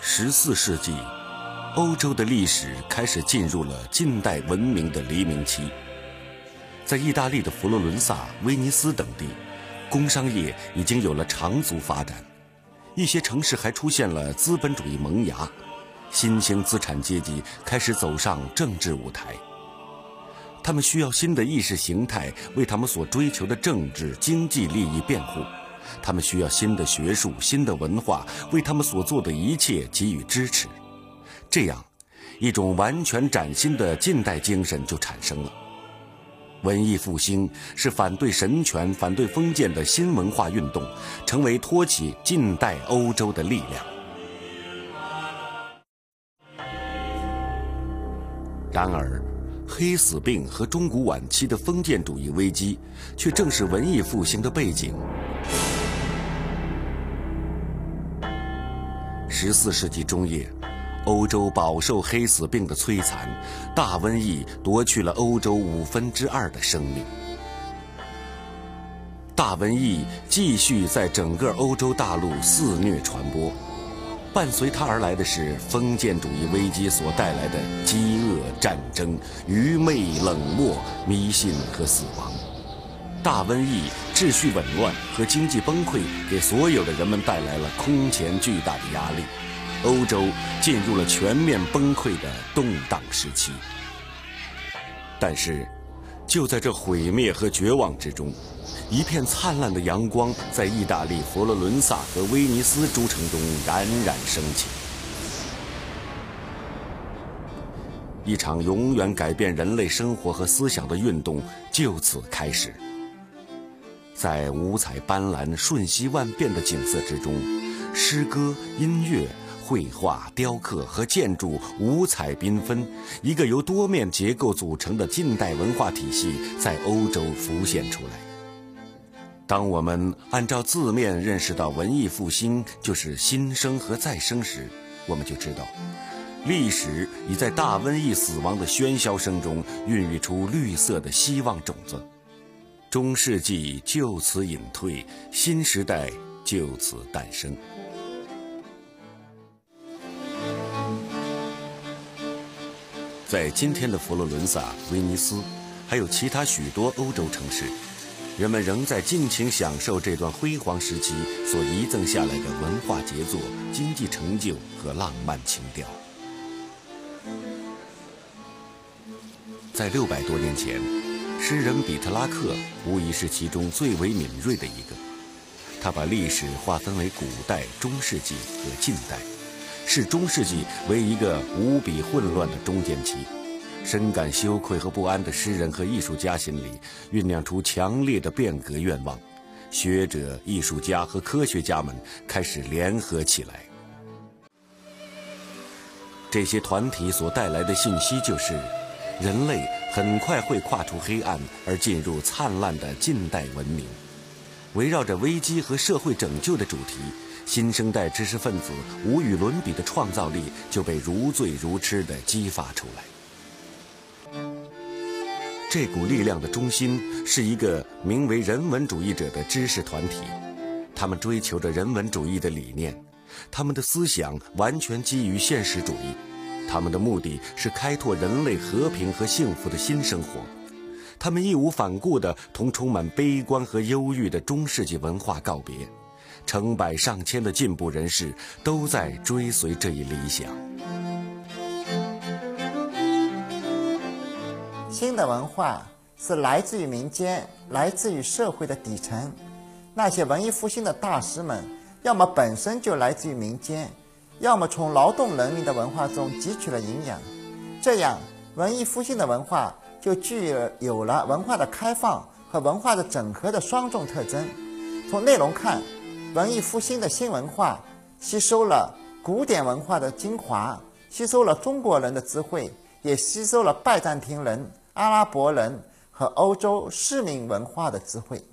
14世纪，欧洲的历史开始进入了近代文明的黎明期。在意大利的佛罗伦萨、威尼斯等地，工商业已经有了长足发展，一些城市还出现了资本主义萌芽，新兴资产阶级开始走上政治舞台。他们需要新的意识形态为他们所追求的政治经济利益辩护，他们需要新的学术、新的文化为他们所做的一切给予支持。这样，一种完全崭新的近代精神就产生了。文艺复兴是反对神权、反对封建的新文化运动，成为托起近代欧洲的力量。然而，黑死病和中古晚期的封建主义危机，却正是文艺复兴的背景。14世纪中叶，欧洲饱受黑死病的摧残，大瘟疫夺去了欧洲2/5的生命。大瘟疫继续在整个欧洲大陆肆虐传播，伴随它而来的是封建主义危机所带来的饥饿、战争、愚昧、冷漠、迷信和死亡。大瘟疫、秩序紊乱和经济崩溃给所有的人们带来了空前巨大的压力，欧洲进入了全面崩溃的动荡时期。但是，就在这毁灭和绝望之中，一片灿烂的阳光在意大利佛罗伦萨和威尼斯诸城中冉冉升起。一场永远改变人类生活和思想的运动就此开始。在五彩斑斓、瞬息万变的景色之中，诗歌、音乐、绘画、雕刻和建筑五彩缤纷，一个由多面结构组成的近代文化体系在欧洲浮现出来。当我们按照字面认识到文艺复兴就是新生和再生时，我们就知道，历史已在大瘟疫死亡的喧嚣声中孕育出绿色的希望种子。中世纪就此隐退，新时代就此诞生。在今天的佛罗伦萨、威尼斯，还有其他许多欧洲城市，人们仍在尽情享受这段辉煌时期所遗赠下来的文化杰作、经济成就和浪漫情调。在600多年前，诗人比特拉克无疑是其中最为敏锐的一个。他把历史划分为古代、中世纪和近代，视中世纪为一个无比混乱的中间期。深感羞愧和不安的诗人和艺术家心里酝酿出强烈的变革愿望，学者、艺术家和科学家们开始联合起来。这些团体所带来的信息就是，人类很快会跨出黑暗而进入灿烂的近代文明。围绕着危机和社会拯救的主题，新生代知识分子无与伦比的创造力就被如醉如痴地激发出来。这股力量的中心是一个名为人文主义者的知识团体，他们追求着人文主义的理念，他们的思想完全基于现实主义，他们的目的是开拓人类和平和幸福的新生活。他们义无反顾地同充满悲观和忧郁的中世纪文化告别，成百上千的进步人士都在追随这一理想。 新的文化是来自于民间，来自于社会的底层。那些文艺复兴的大师们，要么本身就来自于民间，要么从劳动人民的文化中汲取了营养。这样，文艺复兴的文化就具有了文化的开放和文化的整合的双重特征。从内容看，文艺复兴的新文化吸收了古典文化的精华，吸收了中国人的智慧，也吸收了拜占庭人、阿拉伯人和欧洲市民文化的智慧。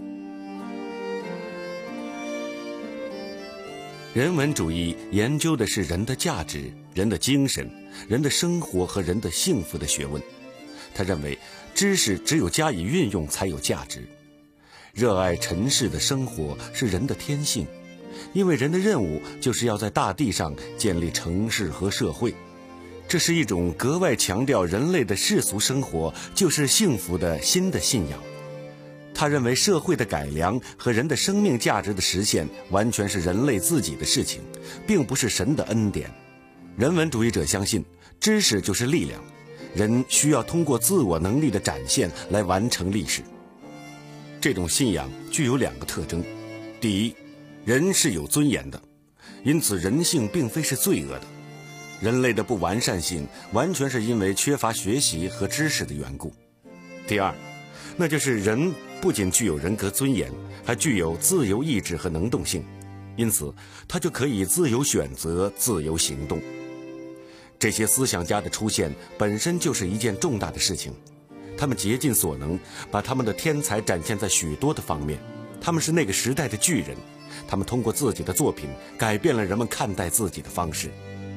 人文主义研究的是人的价值、人的精神、人的生活和人的幸福的学问。他认为，知识只有加以运用才有价值。热爱尘世的生活是人的天性， 因为人的任务就是要在大地上建立城市和社会。这是一种格外强调人类的世俗生活就是幸福的新的信仰。他认为社会的改良和人的生命价值的实现完全是人类自己的事情，并不是神的恩典。人文主义者相信，知识就是力量，人需要通过自我能力的展现来完成历史。这种信仰具有2个特征：第一，人是有尊严的，因此人性并非是罪恶的。人类的不完善性完全是因为缺乏学习和知识的缘故。第二，那就是人不仅具有人格尊严，还具有自由意志和能动性，因此他就可以自由选择、自由行动。这些思想家的出现本身就是一件重大的事情，他们竭尽所能把他们的天才展现在许多的方面，他们是那个时代的巨人，他们通过自己的作品改变了人们看待自己的方式。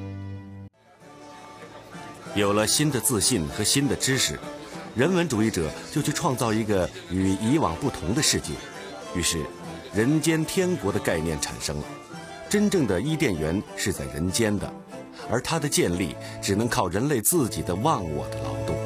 有了新的自信和新的知识，人文主义者就去创造一个与以往不同的世界，于是人间天国的概念产生了。真正的伊甸园是在人间的，而它的建立只能靠人类自己的忘我的劳动。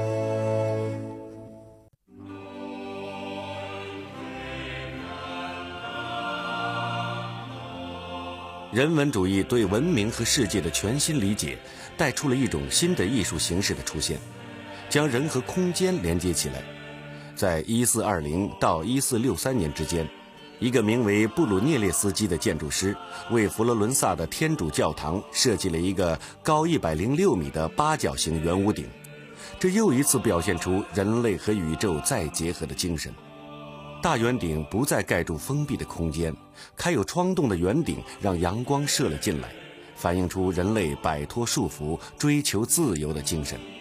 人文主义对文明和世界的全新理解，带出了一种新的艺术形式的出现，将人和空间连接起来。在1420到1463年之间，一个名为布鲁涅列斯基的建筑师为佛罗伦萨的天主教堂设计了一个高106米的8角形圆屋顶，这又一次表现出人类和宇宙再结合的精神。大圆顶不再盖住封闭的空间，开有窗洞的圆顶让阳光射了进来，反映出人类摆脱束缚、追求自由的精神。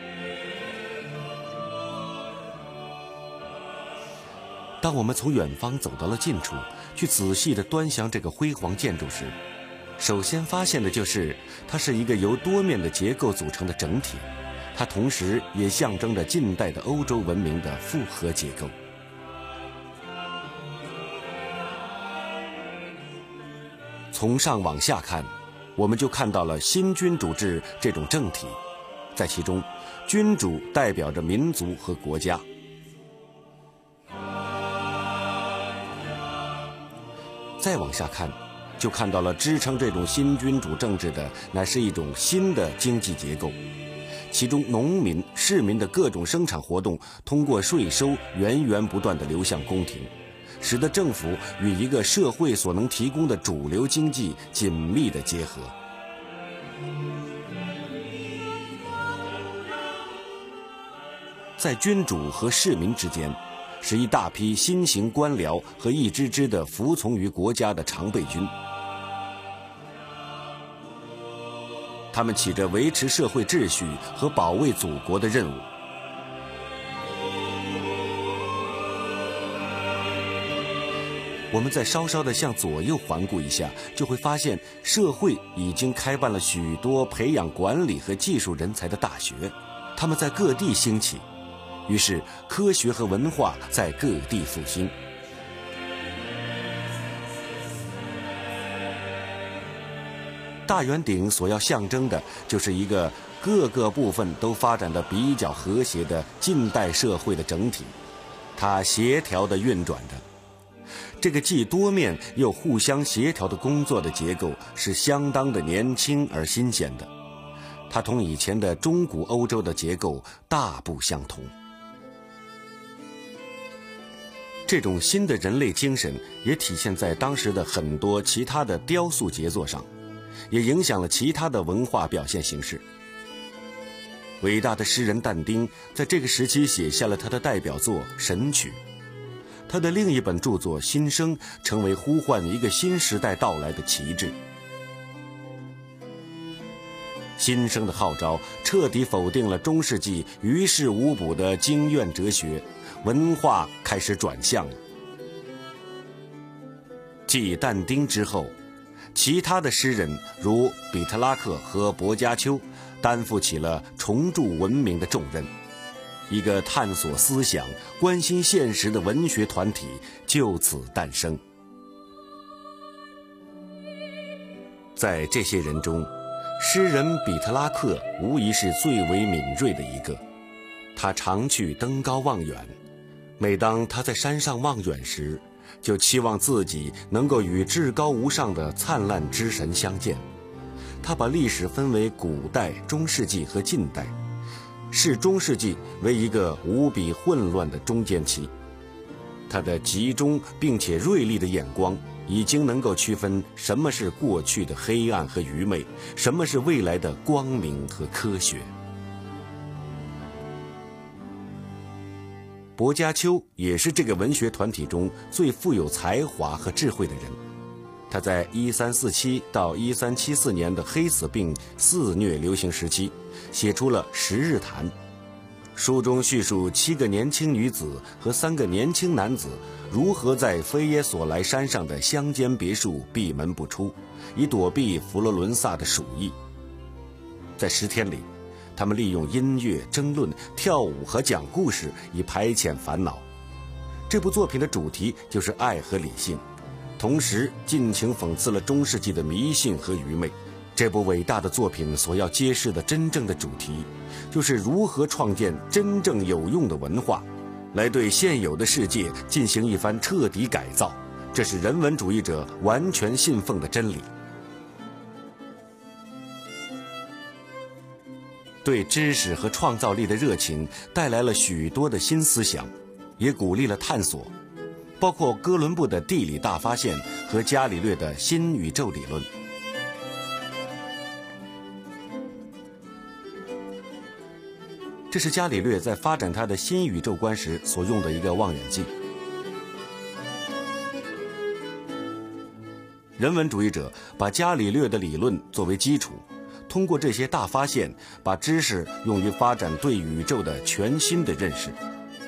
当我们从远方走到了近处，去仔细地端详这个辉煌建筑时，首先发现的就是它是一个由多面的结构组成的整体，它同时也象征着近代的欧洲文明的复合结构。从上往下看，我们就看到了新君主制这种政体，在其中，君主代表着民族和国家。再往下看，就看到了支撑这种新君主政治的乃是一种新的经济结构，其中农民、市民的各种生产活动通过税收源源不断地流向宫廷，使得政府与一个社会所能提供的主流经济紧密地结合。在君主和市民之间，是一大批新型官僚和一支支的服从于国家的常备军，他们起着维持社会秩序和保卫祖国的任务。我们再稍稍地向左右环顾一下，就会发现社会已经开办了许多培养管理和技术人才的大学，他们在各地兴起，于是科学和文化在各地复兴。大圆顶所要象征的就是一个各个部分都发展得比较和谐的近代社会的整体，它协调地运转着。这个既多面又互相协调的工作的结构是相当的年轻而新鲜的，它同以前的中古欧洲的结构大不相同。这种新的人类精神也体现在当时的很多其他的雕塑杰作上，也影响了其他的文化表现形式。伟大的诗人但丁在这个时期写下了他的代表作《神曲》，他的另一本著作《新生》成为呼唤一个新时代到来的旗帜。新生的号召彻底否定了中世纪于事无补的经院哲学，文化开始转向了。继但丁之后，其他的诗人如比特拉克和薄伽丘担负起了重铸文明的重任，一个探索思想、关心现实的文学团体就此诞生。 在这些人中，诗人比特拉克无疑是最为敏锐的一个。他常去登高望远，每当他在山上望远时，就期望自己能够与至高无上的灿烂之神相见。他把历史分为古代、中世纪和近代，视中世纪为一个无比混乱的中间期。他的集中并且锐利的眼光已经能够区分什么是过去的黑暗和愚昧，什么是未来的光明和科学。薄伽丘也是这个文学团体中最富有才华和智慧的人。他在1347到1374年的黑死病肆虐流行时期，写出了《十日谈》。书中叙述7个年轻女子和3个年轻男子如何在菲耶索莱山上的乡间别墅闭门不出，以躲避佛罗伦萨的鼠疫。在10天里，他们利用音乐、争论、跳舞和讲故事以排遣烦恼。这部作品的主题就是爱和理性，同时尽情讽刺了中世纪的迷信和愚昧。这部伟大的作品所要揭示的真正的主题，就是如何创建真正有用的文化，来对现有的世界进行一番彻底改造。这是人文主义者完全信奉的真理。对知识和创造力的热情带来了许多的新思想，也鼓励了探索，包括哥伦布的地理大发现和伽利略的新宇宙理论。这是伽利略在发展他的新宇宙观时所用的一个望远镜。人文主义者把伽利略的理论作为基础，通过这些大发现，把知识用于发展对宇宙的全新的认识。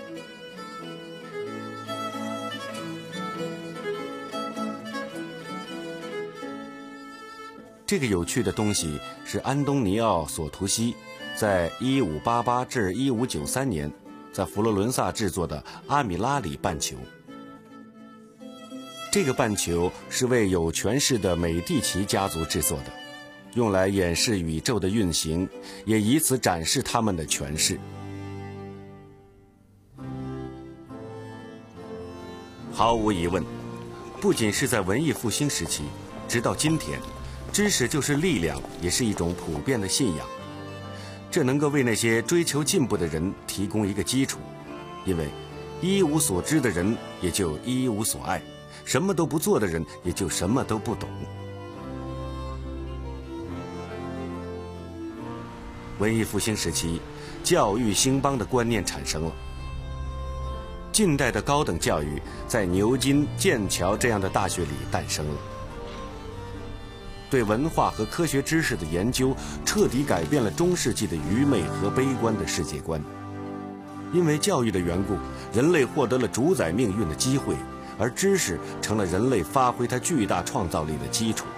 这个有趣的东西是安东尼奥·索图西在1588至1593年在佛罗伦萨制作的阿米拉里半球。这个半球是为有权势的美第奇家族制作的，用来演示宇宙的运行，也以此展示他们的权势。毫无疑问，不仅是在文艺复兴时期，直到今天，知识就是力量，也是一种普遍的信仰。这能够为那些追求进步的人提供一个基础，因为一无所知的人也就一无所爱，什么都不做的人也就什么都不懂。文艺复兴时期，教育兴邦的观念产生了。近代的高等教育在牛津、剑桥这样的大学里诞生了。对文化和科学知识的研究彻底改变了中世纪的愚昧和悲观的世界观。因为教育的缘故，人类获得了主宰命运的机会，而知识成了人类发挥它巨大创造力的基础。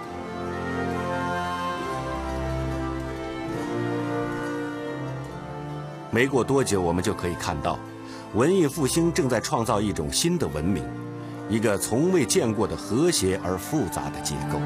没过多久，我们就可以看到，文艺复兴正在创造一种新的文明，一个从未见过的和谐而复杂的结构。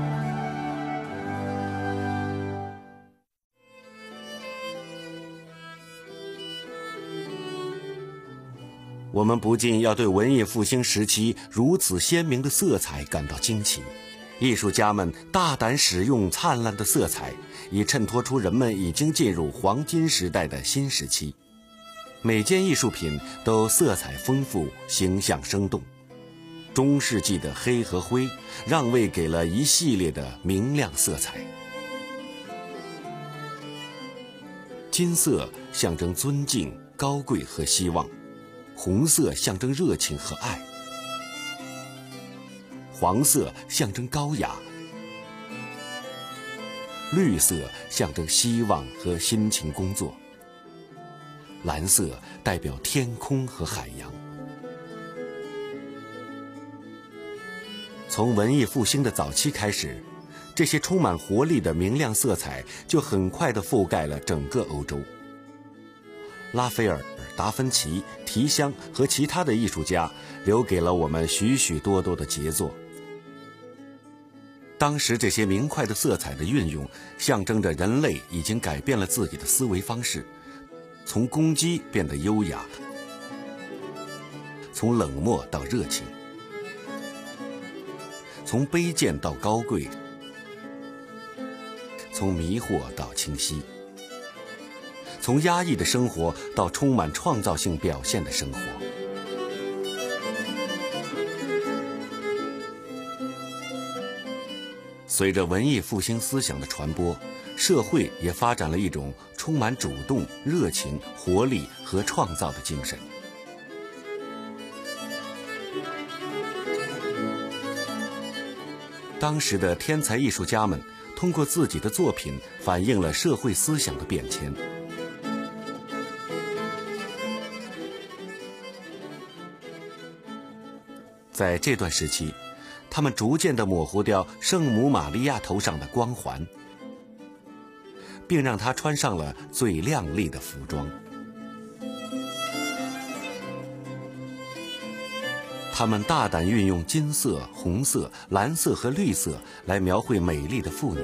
我们不禁要对文艺复兴时期如此鲜明的色彩感到惊奇。艺术家们大胆使用灿烂的色彩，以衬托出人们已经进入黄金时代的新时期。每件艺术品都色彩丰富，形象生动。中世纪的黑和灰让位给了一系列的明亮色彩。金色象征尊敬、高贵和希望，红色象征热情和爱，黄色象征高雅，绿色象征希望和辛勤工作，蓝色代表天空和海洋。从文艺复兴的早期开始，这些充满活力的明亮色彩就很快地覆盖了整个欧洲。拉斐尔、达芬奇、提香和其他的艺术家留给了我们许许多多的杰作。 当时这些明快的色彩的运用，象征着人类已经改变了自己的思维方式，从攻击变得优雅，从冷漠到热情，从卑贱到高贵，从迷惑到清晰，从压抑的生活到充满创造性表现的生活。随着文艺复兴思想的传播，社会也发展了一种充满主动、热情、活力和创造的精神。当时的天才艺术家们通过自己的作品反映了社会思想的变迁。在这段时期，他们逐渐地模糊掉圣母玛利亚头上的光环，并让她穿上了最亮丽的服装。他们大胆运用金色、红色、蓝色和绿色来描绘美丽的妇女。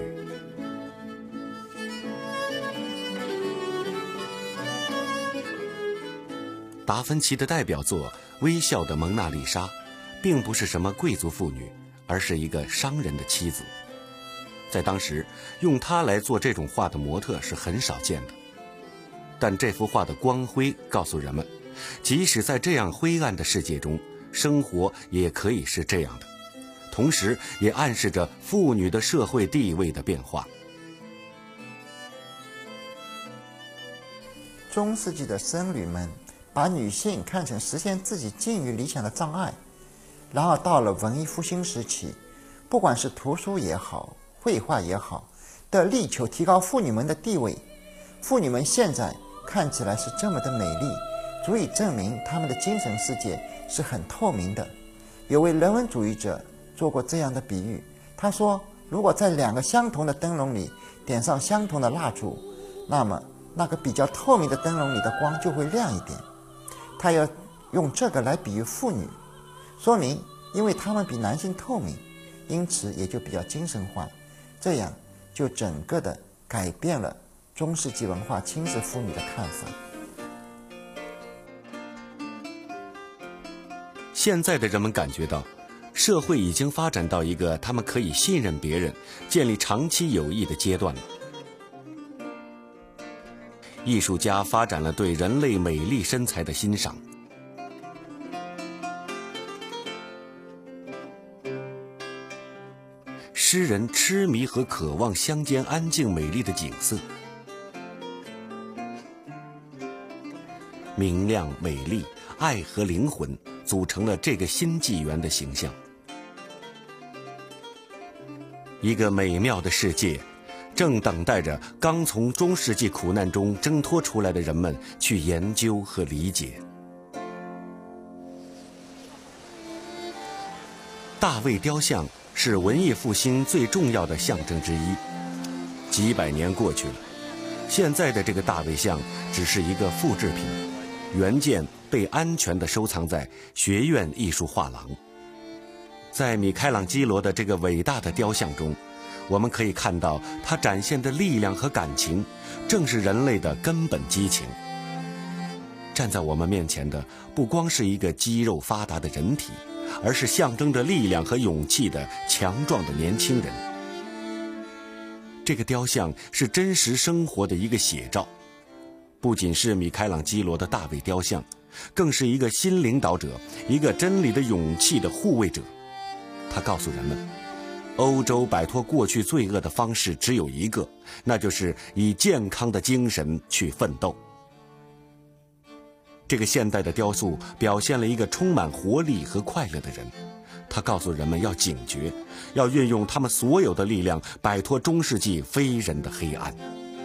达芬奇的代表作《微笑的蒙娜丽莎》并不是什么贵族妇女，而是一个商人的妻子。在当时，用它来做这种画的模特是很少见的。但这幅画的光辉告诉人们，即使在这样灰暗的世界中，生活也可以是这样的，同时也暗示着妇女的社会地位的变化。 中世纪的僧侣们把女性看成实现自己境遇理想的障碍，然而到了文艺复兴时期，不管是图书也好，绘画也好，都力求提高妇女们的地位。妇女们现在看起来是这么的美丽，足以证明她们的精神世界是很透明的。有位人文主义者做过这样的比喻，他说，如果在两个相同的灯笼里点上相同的蜡烛，那么那个比较透明的灯笼里的光就会亮一点。他要用这个来比喻妇女，说明因为她们比男性透明，因此也就比较精神化，这样就整个的改变了中世纪文化轻视妇女的看法。 现在的人们感觉到，社会已经发展到一个他们可以信任别人、建立长期友谊的阶段了。艺术家发展了对人类美丽身材的欣赏，诗人痴迷和渴望乡间安静美丽的景色，明亮、美丽、爱和灵魂组成了这个新纪元的形象。一个美妙的世界正等待着刚从中世纪苦难中挣脱出来的人们去研究和理解。大卫雕像是文艺复兴最重要的象征之一。几百年过去了，现在的这个大卫像只是一个复制品，原件被安全地收藏在学院艺术画廊。在米开朗基罗的这个伟大的雕像中，我们可以看到他展现的力量和感情，正是人类的根本激情。站在我们面前的不光是一个肌肉发达的人体，而是象征着力量和勇气的强壮的年轻人。这个雕像是真实生活的一个写照，不仅是米开朗基罗的大卫雕像，更是一个新领导者，一个真理的勇气的护卫者。他告诉人们，欧洲摆脱过去罪恶的方式只有一个，那就是以健康的精神去奋斗。这个现代的雕塑表现了一个充满活力和快乐的人，他告诉人们要警觉，要运用他们所有的力量，摆脱中世纪非人的黑暗。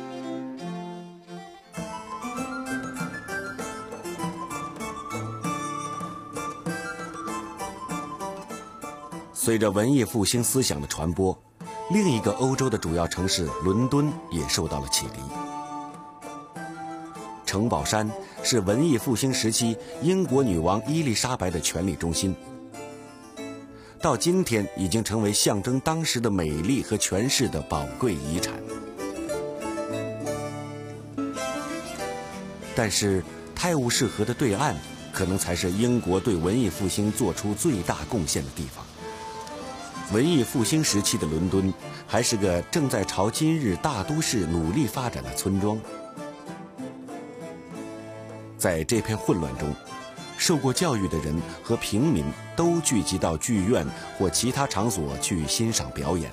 随着文艺复兴思想的传播，另一个欧洲的主要城市伦敦也受到了启迪。城堡山是文艺复兴时期英国女王伊丽莎白的权力中心。 到今天已经成为象征当时的美丽和权势的宝贵遗产。但是泰晤士河的对岸可能才是英国对文艺复兴做出最大贡献的地方。文艺复兴时期的伦敦还是个正在朝今日大都市努力发展的村庄。在这片混乱中，受过教育的人和平民都聚集到剧院或其他场所去欣赏表演。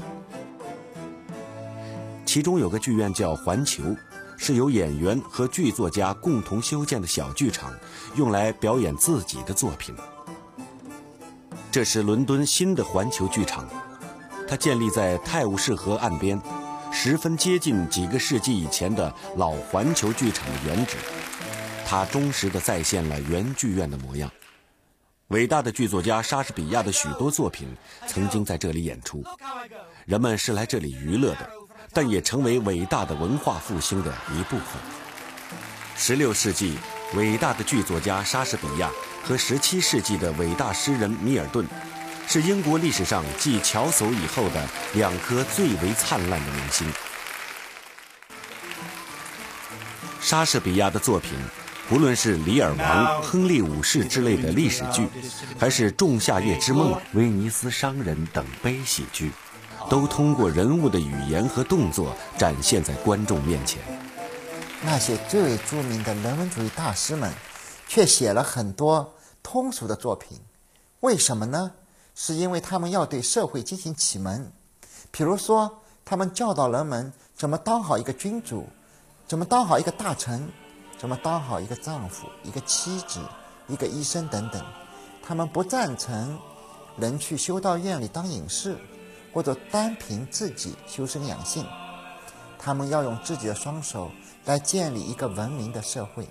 其中有个剧院叫环球，是由演员和剧作家共同修建的小剧场，用来表演自己的作品。这是伦敦新的环球剧场，它建立在泰晤士河岸边，十分接近几个世纪以前的老环球剧场的原址。它忠实地再现了原剧院的模样。伟大的剧作家莎士比亚的许多作品曾经在这里演出，人们是来这里娱乐的，但也成为伟大的文化复兴的一部分。16世纪伟大的剧作家莎士比亚和17世纪的伟大诗人米尔顿，是英国历史上继乔叟以后的2颗最为灿烂的明星。莎士比亚的作品，无论是《李尔王》《亨利五世》之类的历史剧，还是《仲夏夜之梦》《威尼斯商人》等悲喜剧，都通过人物的语言和动作展现在观众面前。 那些最为著名的人文主义大师们却写了很多通俗的作品，为什么呢？是因为他们要对社会进行启蒙。比如说，他们教导人们怎么当好一个君主，怎么当好一个大臣，怎么当好一个丈夫、一个妻子、一个医生等等。他们不赞成人去修道院里当隐士，或者单凭自己修身养性。他们要用自己的双手来建立一个文明的社会。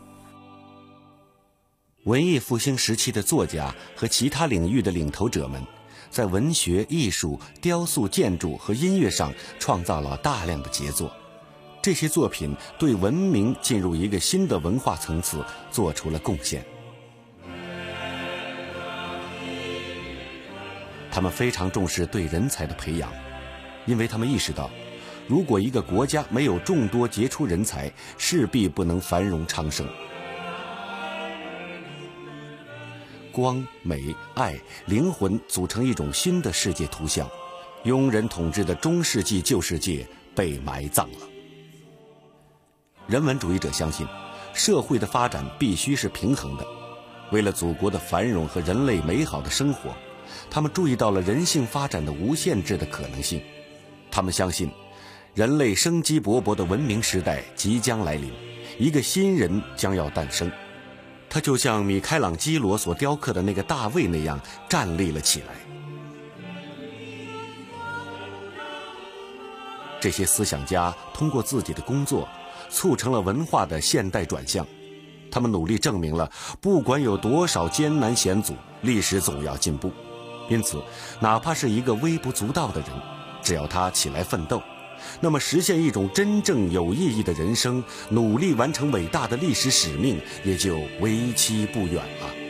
文艺复兴时期的作家和其他领域的领头者们，在文学、艺术、雕塑、建筑和音乐上创造了大量的杰作。这些作品对文明进入一个新的文化层次做出了贡献。他们非常重视对人才的培养，因为他们意识到，如果一个国家没有众多杰出人才，势必不能繁荣昌盛。光、美、爱、灵魂组成一种新的世界图像，庸人统治的中世纪旧世界被埋葬了。人文主义者相信，社会的发展必须是平衡的。为了祖国的繁荣和人类美好的生活，他们注意到了人性发展的无限制的可能性。他们相信，人类生机勃勃的文明时代即将来临，一个新人将要诞生。他就像米开朗基罗所雕刻的那个大卫那样站立了起来。这些思想家通过自己的工作促成了文化的现代转向。他们努力证明了，不管有多少艰难险阻，历史总要进步。因此，哪怕是一个微不足道的人，只要他起来奋斗，那么实现一种真正有意义的人生，努力完成伟大的历史使命，也就为期不远了。